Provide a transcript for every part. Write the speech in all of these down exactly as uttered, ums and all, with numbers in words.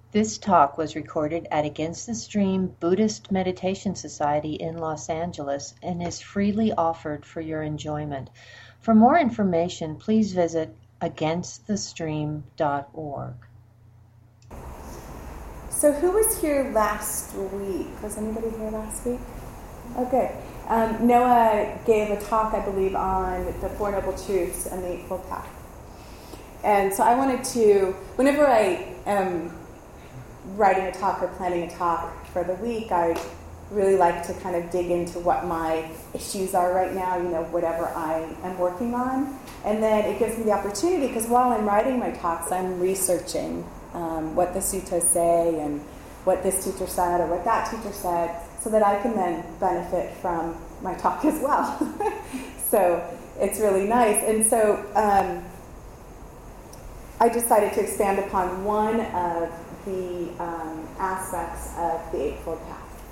This talk was recorded at Against the Stream Buddhist Meditation Society in Los Angeles and is freely offered for your enjoyment. For more information, please visit against the stream dot org. So who was here last week? Was anybody here last week? Okay. Um, Noah gave a talk, I believe, on the Four Noble Truths and the Eightfold Path. And so I wanted to, whenever I am writing a talk or planning a talk for the week, I really like to kind of dig into what my issues are right now, you know, whatever I am working on. And then it gives me the opportunity, because while I'm writing my talks, I'm researching um, what the suttas say and what this teacher said or what that teacher said, so that I can then benefit from my talk as well. So it's really nice. And so um, I decided to expand upon one of the um, aspects of the Eightfold Path.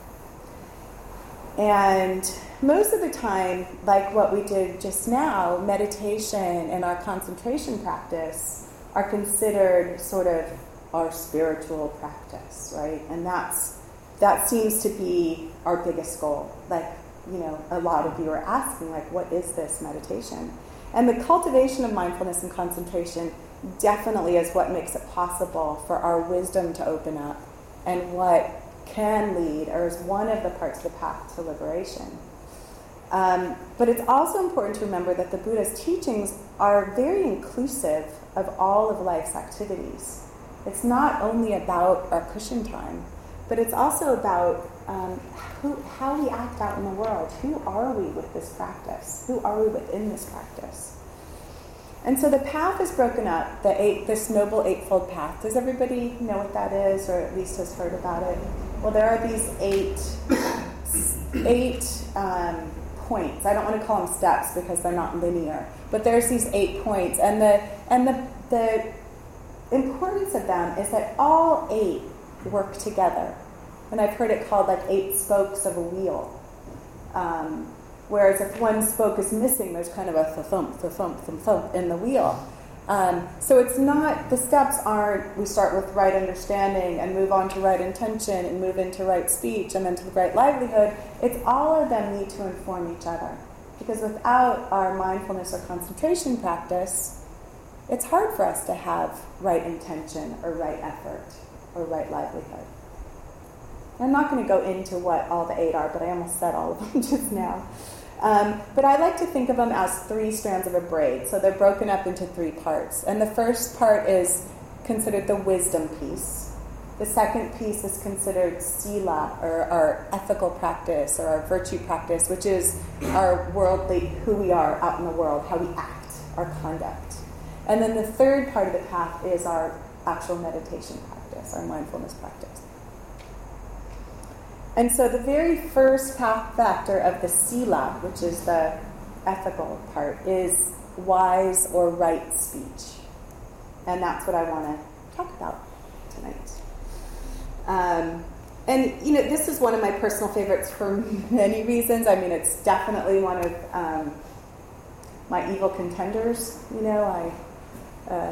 And most of the time, like what we did just now, meditation and our concentration practice are considered sort of our spiritual practice, right? And that's that seems to be our biggest goal. Like, you know, a lot of you are asking, like, what is this meditation? And the cultivation of mindfulness and concentration definitely is what makes it possible for our wisdom to open up, and what can lead, or is one of the parts of the path to liberation. Um, but it's also important to remember that the Buddha's teachings are very inclusive of all of life's activities. It's not only about our cushion time, but it's also about um, who, how we act out in the world. Who are we with this practice? Who are we within this practice? And so the path is broken up, the eight, this Noble Eightfold Path. Does everybody know what that is, or at least has heard about it? Well, there are these eight, eight um, points. I don't want to call them steps because they're not linear, but there's these eight points, and the and the the importance of them is that all eight work together. And I've heard it called like eight spokes of a wheel. Um, whereas if one spoke is missing, there's kind of a thump, thump, thump, thump in the wheel. Um, so it's not, the steps aren't, we start with right understanding and move on to right intention and move into right speech and then to the right livelihood. It's all of them need to inform each other. Because without our mindfulness or concentration practice, it's hard for us to have right intention or right effort or right livelihood. I'm not going to go into what all the eight are, but I almost said all of them just now. Um, but I like to think of them as three strands of a braid. So they're broken up into three parts. And the first part is considered the wisdom piece. The second piece is considered sila, or our ethical practice, or our virtue practice, which is our worldly, who we are out in the world, how we act, our conduct. And then the third part of the path is our actual meditation practice, our mindfulness practice. And so the very first path factor of the sila, which is the ethical part, is wise or right speech. And that's what I want to talk about tonight. Um, and, you know, this is one of my personal favorites for many reasons. I mean, it's definitely one of um, my evil contenders. You know, I... Uh,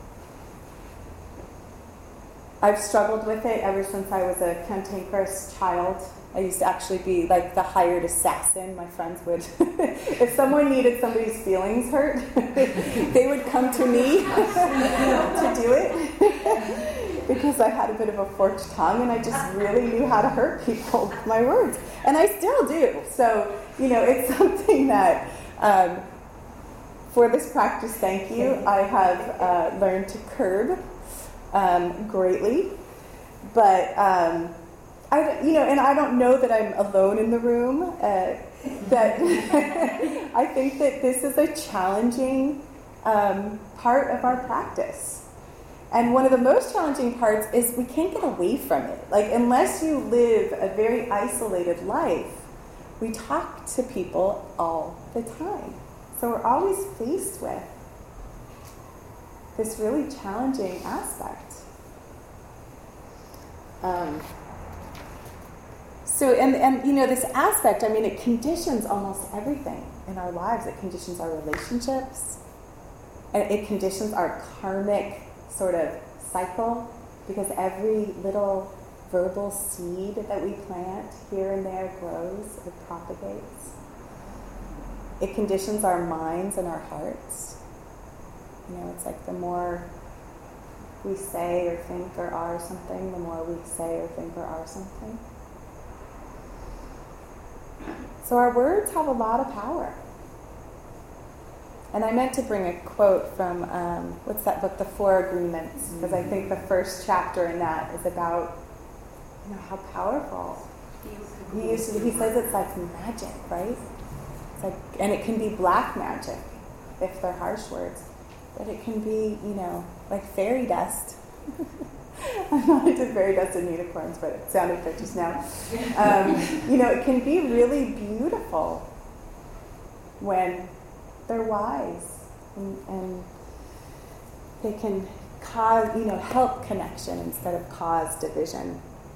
I've struggled with it ever since I was a cantankerous child. I used to actually be like the hired assassin. My friends would, if someone needed somebody's feelings hurt, they would come to me to do it because I had a bit of a forked tongue and I just really knew how to hurt people with my words. And I still do. So, you know, it's something that, um, for this practice, thank you, I have uh, learned to curb Um, greatly, but um, I, you know, and I don't know that I'm alone in the room. Uh, that I think that this is a challenging um, part of our practice, and one of the most challenging parts is we can't get away from it. Like, unless you live a very isolated life, we talk to people all the time, so we're always faced with this really challenging aspect. Um, so, and, and, you know, this aspect, I mean, it conditions almost everything in our lives. It conditions our relationships. And it conditions our karmic sort of cycle. because every little verbal seed that we plant here and there grows, it propagates. It conditions our minds and our hearts. You know, it's like the more we say or think or are something, the more we say or think or are something. So our words have a lot of power. And I meant to bring a quote from, um, what's that book, The Four Agreements, because I think the first chapter in that is about, you know, how powerful. He, used to, he says it's like magic, right? It's like, and it can be black magic, if they're harsh words. But it can be, you know, like fairy dust. I'm not into fairy dust and unicorns, but it sounded good just now. Um, you know, it can be really beautiful when they're wise, and, and they can cause, you know, help connection instead of cause division.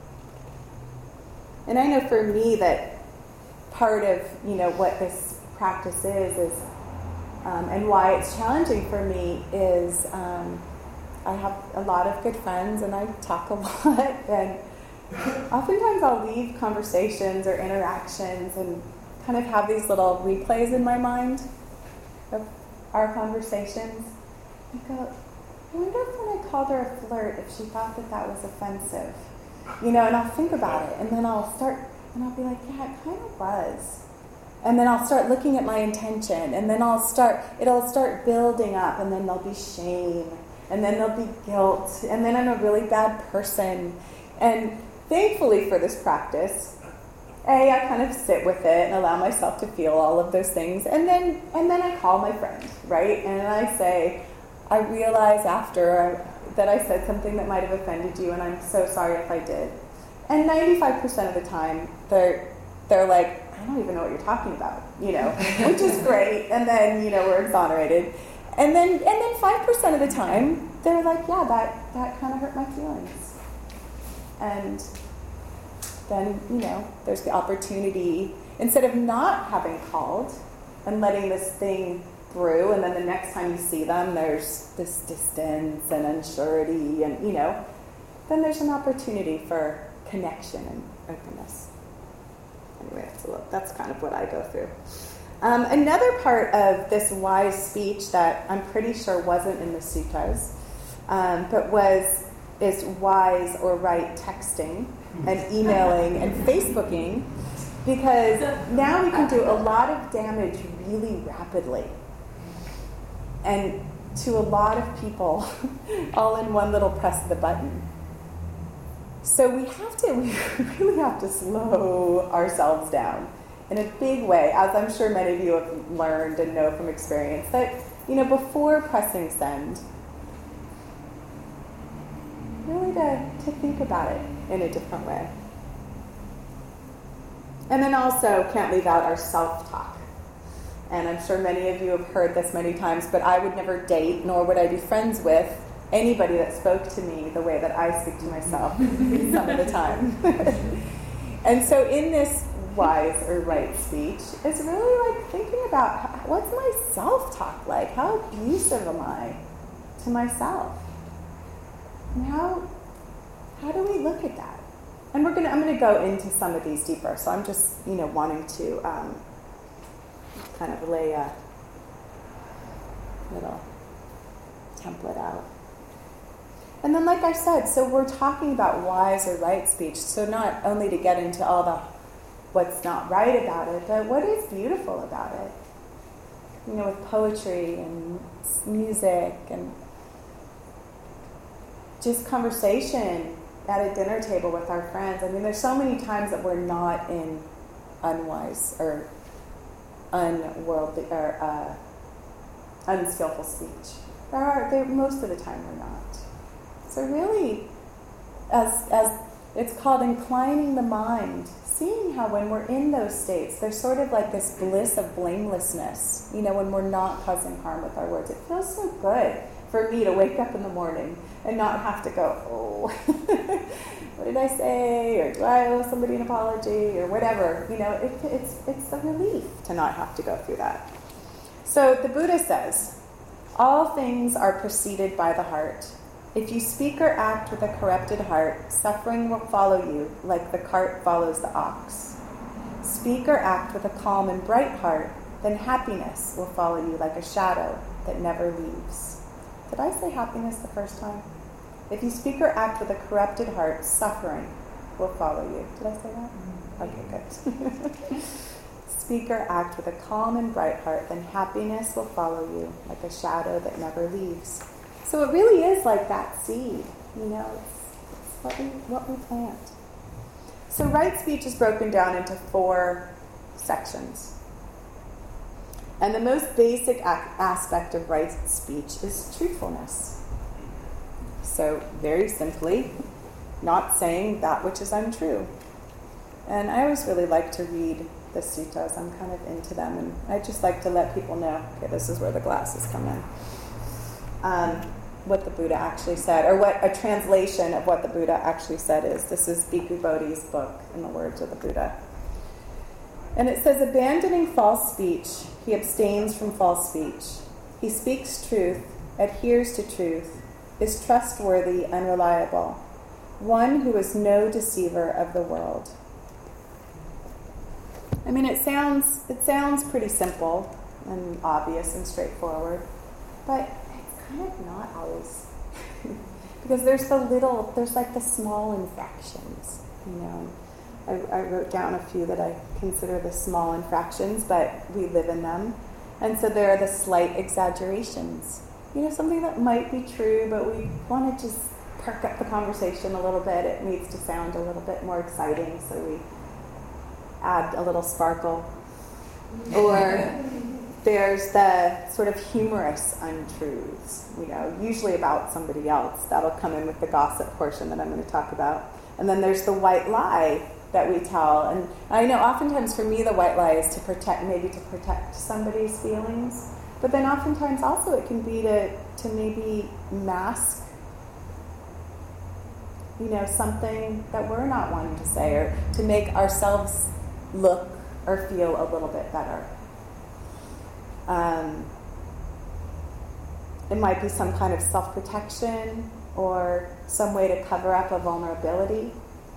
And I know for me that part of, you know, what this practice is, is um, and why it's challenging for me is um, I have a lot of good friends and I talk a lot, and oftentimes I'll leave conversations or interactions and kind of have these little replays in my mind of our conversations. I go, I wonder if when I called her a flirt, if she thought that that was offensive. You know, and I'll think about it, and then I'll start, and I'll be like, yeah, it kind of was. And then I'll start looking at my intention, and then I'll start, it'll start building up, and then there'll be shame, and then there'll be guilt, and then I'm a really bad person. And thankfully for this practice, A, I kind of sit with it and allow myself to feel all of those things. And then and then I call my friend, right? And I say, I realize after I, that I said something that might have offended you, and I'm so sorry if I did. And ninety-five percent of the time, they're they're like, I don't even know what you're talking about, you know, which is great. And then, you know, we're exonerated. And then and then five percent of the time, they're like, yeah, that, that kind of hurt my feelings. And then, you know, there's the opportunity, instead of not having called and letting this thing brew, and then the next time you see them, there's this distance and unsurety, and, you know, then there's an opportunity for connection and openness. Anyway, that's, a little, that's kind of what I go through. Um, another part of this wise speech that I'm pretty sure wasn't in the suttas, um, but was is wise or right texting and emailing and Facebooking, because now we can do a lot of damage really rapidly and to a lot of people all in one little press of the button. So we have to, we really have to slow ourselves down in a big way, as I'm sure many of you have learned and know from experience, that, you know, before pressing send, really to, to think about it in a different way. And then also, can't leave out our self-talk. And I'm sure many of you have heard this many times, but I would never date, nor would I be friends with anybody that spoke to me the way that I speak to myself some of the time. And so in this wise or right speech, it's really like thinking about, what's my self-talk like? How abusive am I to myself? And how, how do we look at that? And we're gonna, I'm going to go into some of these deeper. So I'm just, you know, wanting to um, kind of lay a little template out. And then, like I said, so we're talking about wise or right speech. So not only to get into all the what's not right about it, but what is beautiful about it. You know, with poetry and music and just conversation at a dinner table with our friends. I mean, there's so many times that we're not in unwise or unworldly or uh, unskillful speech. There are, there, most of the time we're not. So really, as as it's called inclining the mind, seeing how when we're in those states, there's sort of like this bliss of blamelessness. You know, when we're not causing harm with our words, it feels so good for me to wake up in the morning and not have to go, oh, what did I say? Or do I owe somebody an apology? Or whatever. You know, it, it's it's a relief to not have to go through that. So the Buddha says, all things are preceded by the heart. If you speak or act with a corrupted heart, suffering will follow you like the cart follows the ox. Speak or act with a calm and bright heart, then happiness will follow you like a shadow that never leaves. Did I say happiness the first time? If you speak or act with a corrupted heart, suffering will follow you. Did I say that? Okay, good. Speak or act with a calm and bright heart, then happiness will follow you like a shadow that never leaves. So it really is like that seed, you know, it's, it's what we what we plant. So right speech is broken down into four sections. And the most basic ac- aspect of right speech is truthfulness. So very simply, not saying that which is untrue. And I always really like to read the suttas. I'm kind of into them, and I just like to let people know, okay, this is where the glasses come in. Um, what the Buddha actually said, or what a translation of what the Buddha actually said is. This is Bhikkhu Bodhi's book, in the words of the Buddha. And it says, abandoning false speech, he abstains from false speech. He speaks truth, adheres to truth, is trustworthy and reliable, one who is no deceiver of the world. I mean, it sounds it sounds pretty simple and obvious and straightforward, but it's kind of not always. Because there's the little, there's like the small infractions, you know. I, I wrote down a few that I consider the small infractions, but we live in them. And so there are the slight exaggerations. You know, something that might be true, but we want to just perk up the conversation a little bit. It needs to sound a little bit more exciting, so we add a little sparkle. Or there's the sort of humorous untruths, you know, usually about somebody else. That'll come in with the gossip portion that I'm going to talk about. And then there's the white lie that we tell. And I know oftentimes for me the white lie is to protect, maybe to protect somebody's feelings. But then oftentimes also it can be to, to maybe mask, you know, something that we're not wanting to say, or to make ourselves look or feel a little bit better. Um, it might be some kind of self-protection or some way to cover up a vulnerability.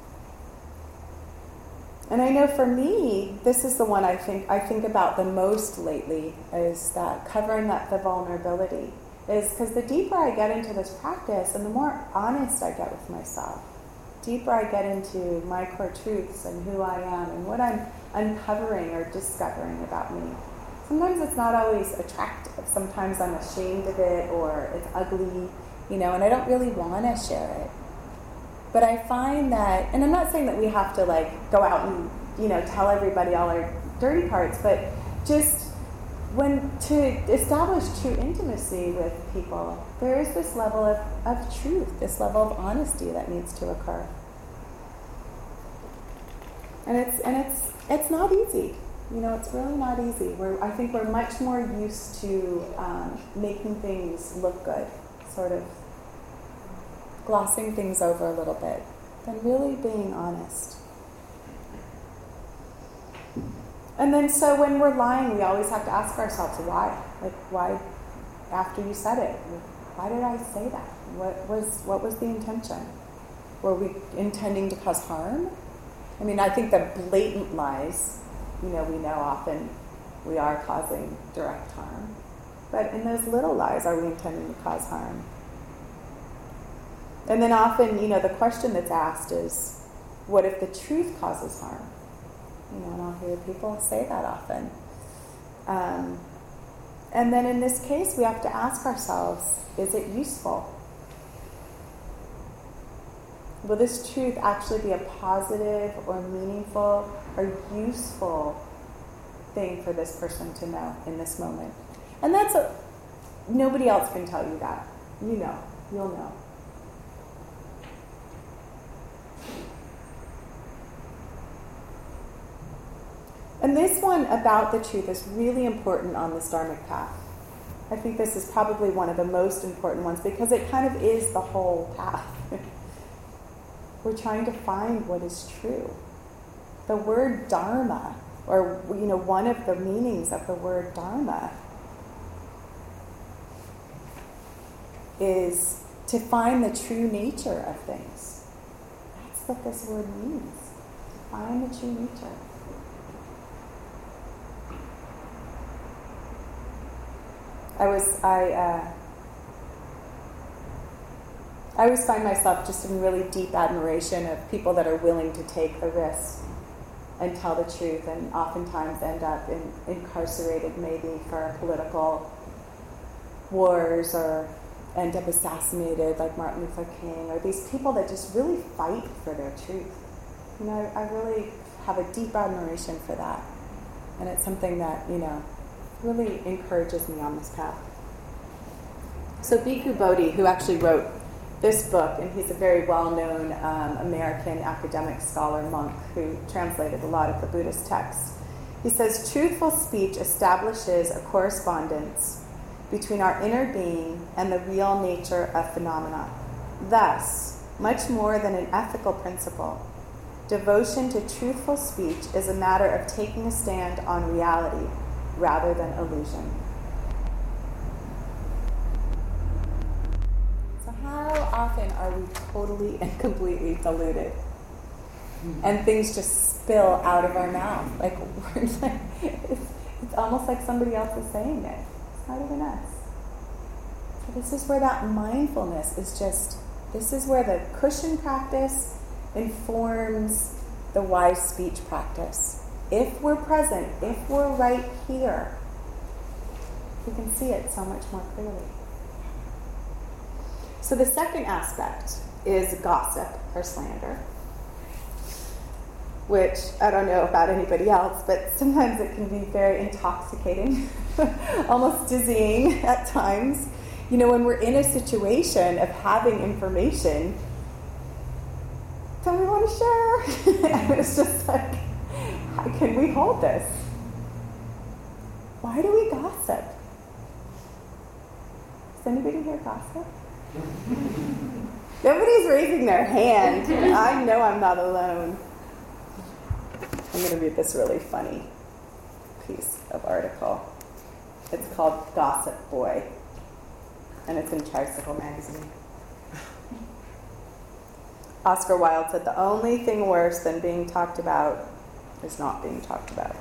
And I know for me, this is the one I think I think about the most lately, is that covering up the vulnerability. Is because the deeper I get into this practice and the more honest I get with myself, deeper I get into my core truths and who I am and what I'm uncovering or discovering about me. Sometimes it's not always attractive. Sometimes I'm ashamed of it, or it's ugly, you know, and I don't really want to share it. But I find that, and I'm not saying that we have to like go out and, you know, tell everybody all our dirty parts, but just when to establish true intimacy with people, there is this level of, of truth, this level of honesty that needs to occur. And it's and it's it's not easy. You know, it's really not easy. We're I think we're much more used to um, making things look good, sort of glossing things over a little bit, than really being honest. And then so when we're lying, we always have to ask ourselves why. Like, why, after you said it, why did I say that? What was what was the intention? Were we intending to cause harm? I mean, I think the blatant lies, you know, we know often we are causing direct harm. But in those little lies, are we intending to cause harm? And then often, you know, the question that's asked is, what if the truth causes harm? You know, and I'll hear people say that often. Um, and then in this case, we have to ask ourselves, is it useful? Will this truth actually be a positive or meaningful or useful thing for this person to know in this moment? And that's a, nobody else can tell you that. You know, you'll know. And this one about the truth is really important on this Dharmic path. I think this is probably one of the most important ones because it kind of is the whole path. We're trying to find what is true. The word dharma, or you know, one of the meanings of the word dharma is to find the true nature of things. That's what this word means. To find the true nature. I was, I, uh, I always find myself just in really deep admiration of people that are willing to take the risk and tell the truth, and oftentimes end up in, incarcerated maybe for political wars, or end up assassinated like Martin Luther King, or these people that just really fight for their truth. You know, I, I really have a deep admiration for that. And it's something that, you know, really encourages me on this path. So Bhikkhu Bodhi, who actually wrote this book, and he's a very well-known um, American academic scholar monk who translated a lot of the Buddhist texts, he says, truthful speech establishes a correspondence between our inner being and the real nature of phenomena. Thus, much more than an ethical principle, devotion to truthful speech is a matter of taking a stand on reality rather than illusion. So how often are we totally and completely deluded? And things just spill out of our mouth. Like, we're like it's, it's almost like somebody else is saying it. It's not even us. So this is where that mindfulness is just, this is where the cushion practice informs the wise speech practice. If we're present, if we're right here, we can see it so much more clearly. So the second aspect is gossip or slander, which I don't know about anybody else, but sometimes it can be very intoxicating, almost dizzying at times. You know, when we're in a situation of having information, don't we want to share? And it's just like, how can we hold this? Why do we gossip? Does anybody here gossip? Nobody's raising their hand. I know I'm not alone. I'm going to read this really funny piece of article. It's called Gossip Boy, and it's in Tricycle magazine. Oscar Wilde said, the only thing worse than being talked about is not being talked about.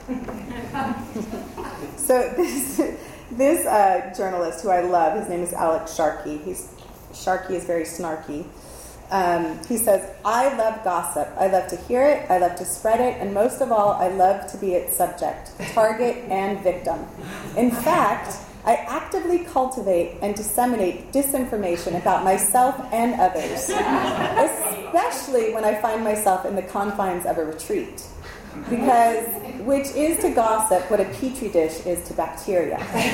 So this, this uh, journalist who I love, his name is Alex Sharkey. He's, Sharkey is very snarky. Um, he says, I love gossip. I love to hear it, I love to spread it, and most of all, I love to be its subject, target, and victim. In fact, I actively cultivate and disseminate disinformation about myself and others, especially when I find myself in the confines of a retreat, because which is to gossip what a petri dish is to bacteria.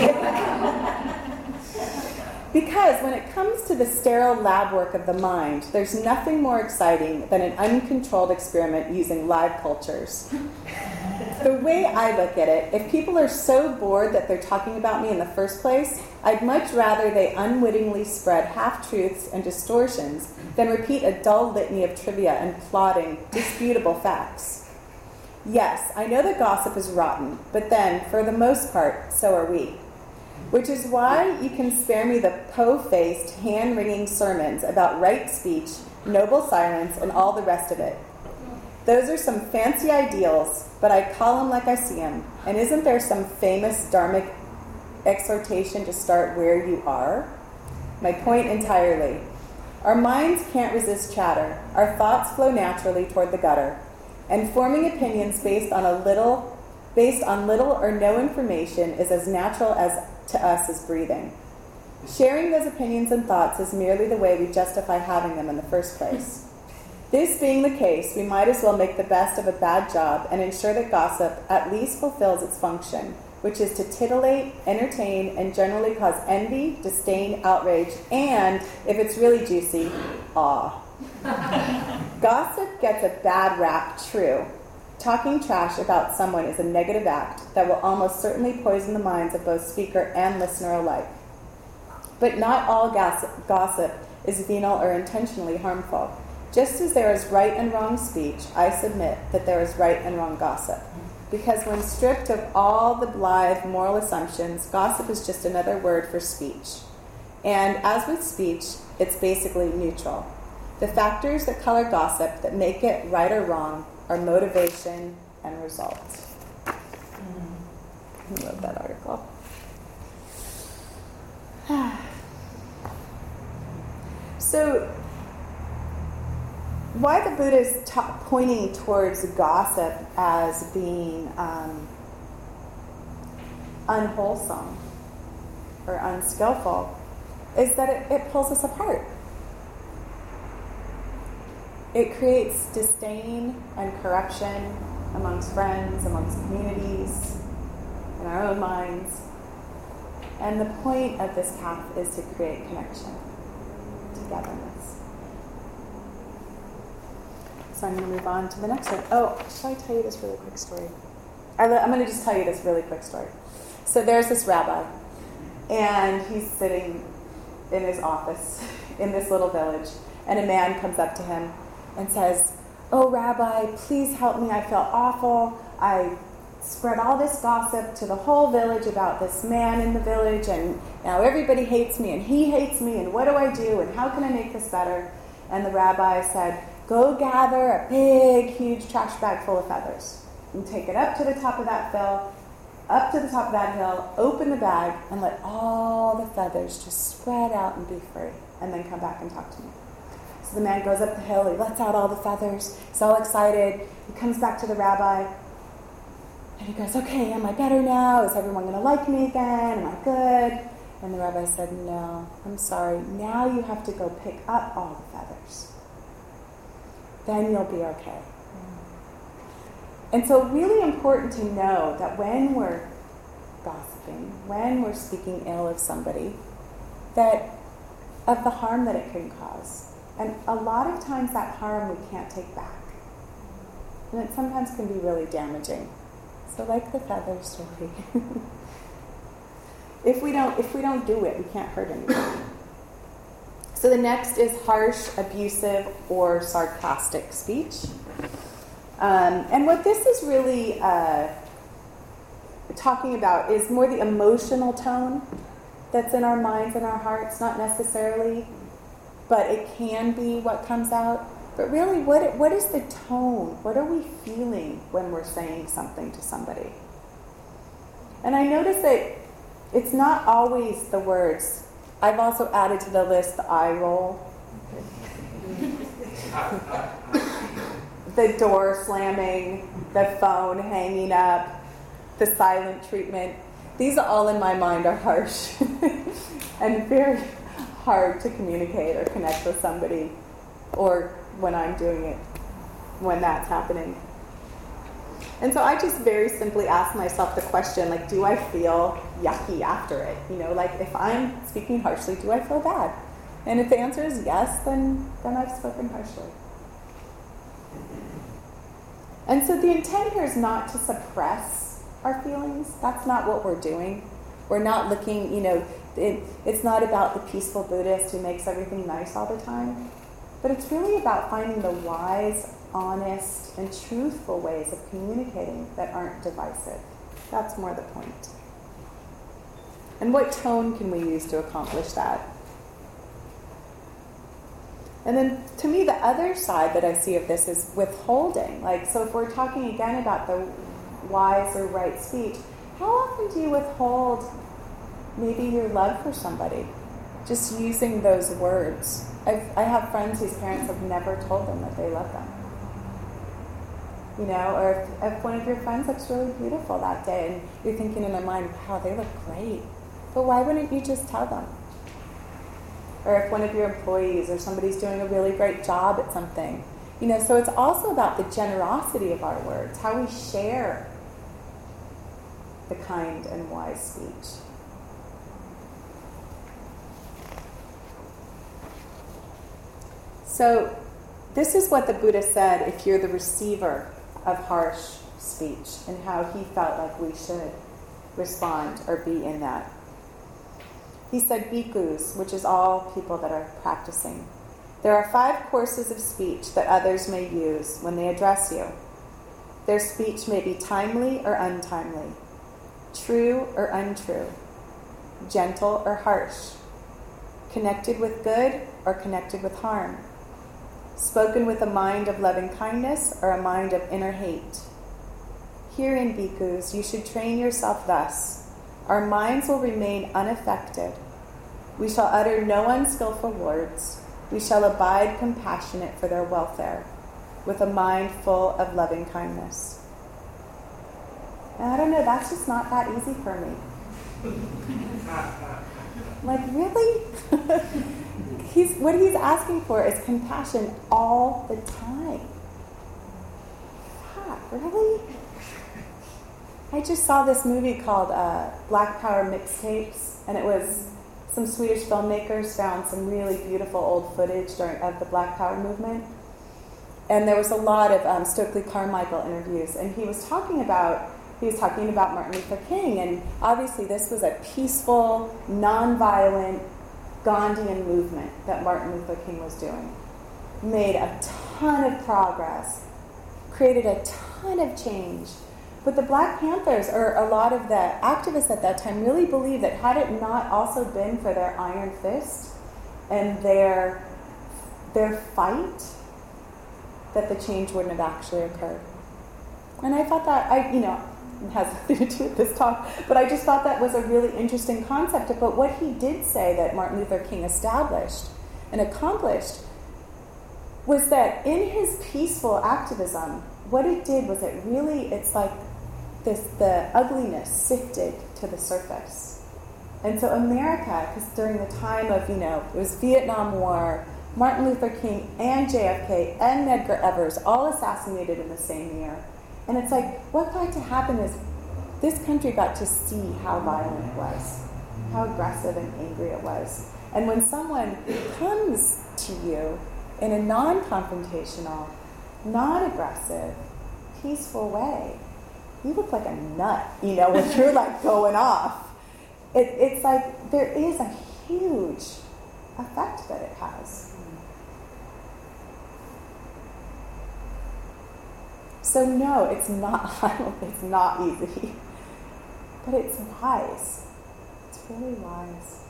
Because when it comes to the sterile lab work of the mind, there's nothing more exciting than an uncontrolled experiment using live cultures. The way I look at it, if people are so bored that they're talking about me in the first place, I'd much rather they unwittingly spread half-truths and distortions than repeat a dull litany of trivia and plodding, disputable facts. Yes, I know that gossip is rotten, but then, for the most part, so are we. Which is why you can spare me the po-faced, hand-wringing sermons about right speech, noble silence, and all the rest of it. Those are some fancy ideals, but I call them like I see them. And isn't there some famous dharmic exhortation to start where you are? My point entirely. Our minds can't resist chatter. Our thoughts flow naturally toward the gutter. And forming opinions based on a little, based on little or no information is as natural as to us as breathing. Sharing those opinions and thoughts is merely the way we justify having them in the first place. This being the case, we might as well make the best of a bad job and ensure that gossip at least fulfills its function, which is to titillate, entertain, and generally cause envy, disdain, outrage, and, if it's really juicy, awe. Gossip gets a bad rap, true. Talking trash about someone is a negative act that will almost certainly poison the minds of both speaker and listener alike. But not all gossip, gossip is venal or intentionally harmful. Just as there is right and wrong speech, I submit that there is right and wrong gossip. Because when stripped of all the blithe moral assumptions, gossip is just another word for speech. And as with speech, it's basically neutral. The factors that color gossip that make it right or wrong are motivation and result. Mm. I love that article. So, why the Buddha is ta- pointing towards gossip as being um, unwholesome or unskillful is that it, it pulls us apart. It creates disdain and corruption amongst friends, amongst communities, in our own minds. And the point of this path is to create connection, togetherness. So I'm going to move on to the next one. Oh, should I tell you this really quick story? I, I'm going to just tell you this really quick story. So there's this rabbi, and he's sitting in his office in this little village, and a man comes up to him and says, "Oh, Rabbi, please help me. I feel awful. I spread all this gossip to the whole village about this man in the village, and now everybody hates me, and he hates me, and what do I do, and how can I make this better?" And the rabbi said, "Go gather a big, huge trash bag full of feathers and take it up to the top of that hill, up to the top of that hill, open the bag, and let all the feathers just spread out and be free, and then come back and talk to me." So the man goes up the hill, he lets out all the feathers, he's all excited, he comes back to the rabbi, and he goes, "Okay, am I better now? Is everyone going to like me again? Am I good?" And the rabbi said, "No, I'm sorry. Now you have to go pick up all the feathers. Then you'll be okay." And so really important to know that when we're gossiping, when we're speaking ill of somebody, that of the harm that it can cause. And a lot of times that harm we can't take back. And it sometimes can be really damaging. So like the feather story. if we don't if we don't do it, we can't hurt anybody. So the next is harsh, abusive, or sarcastic speech. Um, and what this is really uh, talking about is more the emotional tone that's in our minds and our hearts, not necessarily, but it can be what comes out. But really, what what is the tone? What are we feeling when we're saying something to somebody? And I notice that it's not always the words. I've also added to the list the eye roll, the door slamming, the phone hanging up, the silent treatment. These all in my mind are harsh and very hard to communicate or connect with somebody, or when I'm doing it, when that's happening. And so I just very simply ask myself the question, like, do I feel yucky after it? You know, like if I'm speaking harshly, do I feel bad? And if the answer is yes, then, then I've spoken harshly. And so the intent here is not to suppress our feelings. That's not what we're doing. We're not looking, you know, it, it's not about the peaceful Buddhist who makes everything nice all the time. But it's really about finding the wise, honest, and truthful ways of communicating that aren't divisive. That's more the point. And what tone can we use to accomplish that? And then, to me, the other side that I see of this is withholding. Like, so if we're talking again about the wise or right speech, how often do you withhold maybe your love for somebody? Just using those words. I've, I have friends whose parents have never told them that they love them. You know, or if, if one of your friends looks really beautiful that day and you're thinking in your mind, wow, they look great. But why wouldn't you just tell them? Or if one of your employees or somebody's doing a really great job at something. You know, so it's also about the generosity of our words, how we share the kind and wise speech. So this is what the Buddha said if you're the receiver of harsh speech, and how he felt like we should respond or be in that. He said, bhikkhus, which is all people that are practicing, there are five courses of speech that others may use when they address you. Their speech may be timely or untimely, true or untrue, gentle or harsh, connected with good or connected with harm, spoken with a mind of loving kindness or a mind of inner hate. Herein, bhikkhus, you should train yourself thus. Our minds will remain unaffected. We shall utter no unskillful words. We shall abide compassionate for their welfare, with a mind full of loving kindness. And I don't know, that's just not that easy for me. Like, really? he's what he's asking for is compassion all the time. Fuck, really? I just saw this movie called uh, Black Power Mixtapes, and it was some Swedish filmmakers found some really beautiful old footage during of the Black Power movement. And there was a lot of um, Stokely Carmichael interviews, and he was talking about he was talking about Martin Luther King, and obviously this was a peaceful, non-violent Gandhian movement that Martin Luther King was doing. Made a ton of progress, created a ton of change. But the Black Panthers, or a lot of the activists at that time, really believed that had it not also been for their iron fist and their their fight, that the change wouldn't have actually occurred. And I thought that, I, you know, it has nothing to do with this talk, but I just thought that was a really interesting concept. But what he did say that Martin Luther King established and accomplished was that in his peaceful activism, what it did was it really, it's like this, the ugliness sifted to the surface. And so America, because during the time of, you know, it was Vietnam War, Martin Luther King and J F K and Medgar Evers all assassinated in the same year. And it's like, what got to happen is this country got to see how violent it was, how aggressive and angry it was. And when someone comes to you in a non-confrontational, non-aggressive, peaceful way, you look like a nut, you know, when you're like going off. It, it's like there is a huge effect that it has. So no, it's not, it's not easy, but it's wise. It's really wise.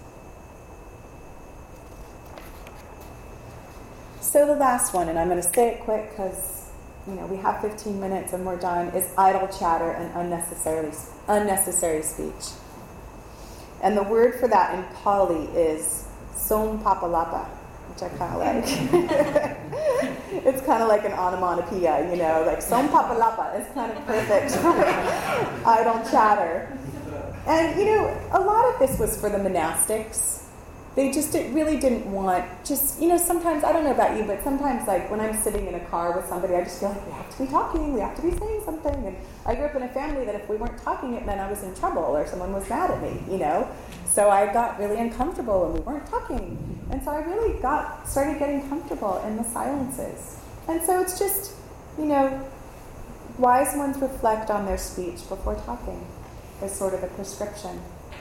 So the last one, and I'm going to say it quick because, you know, we have fifteen minutes and we're done, is idle chatter and unnecessary, unnecessary speech. And the word for that in Pali is sompapalapa, which I kind of like. It's kind of like an onomatopoeia, you know, like sompapalapa is kind of perfect for idle chatter. And, you know, a lot of this was for the monastics. They just it really didn't want, just, you know, sometimes, I don't know about you, but sometimes, like, when I'm sitting in a car with somebody, I just feel like we have to be talking, we have to be saying something. And I grew up in a family that if we weren't talking, it meant I was in trouble or someone was mad at me, you know. So I got really uncomfortable when we weren't talking. And so I really got started getting comfortable in the silences. And so it's just, you know, wise ones reflect on their speech before talking. As sort of a prescription.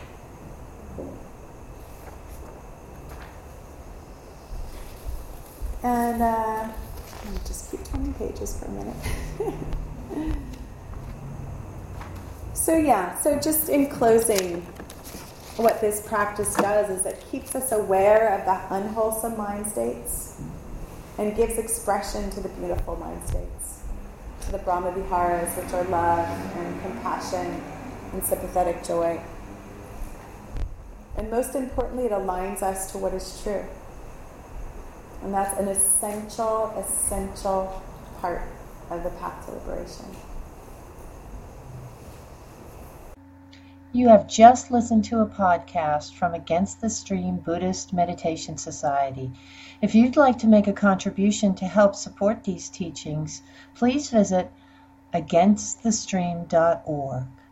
And uh, let me just keep turning pages for a minute. So yeah, so just in closing, what this practice does is it keeps us aware of the unwholesome mind states and gives expression to the beautiful mind states, to the Brahma Viharas, which are love and compassion and sympathetic joy. And most importantly, it aligns us to what is true. And that's an essential, essential part of the path to liberation. You have just listened to a podcast from Against the Stream Buddhist Meditation Society. If you'd like to make a contribution to help support these teachings, please visit against the stream dot org.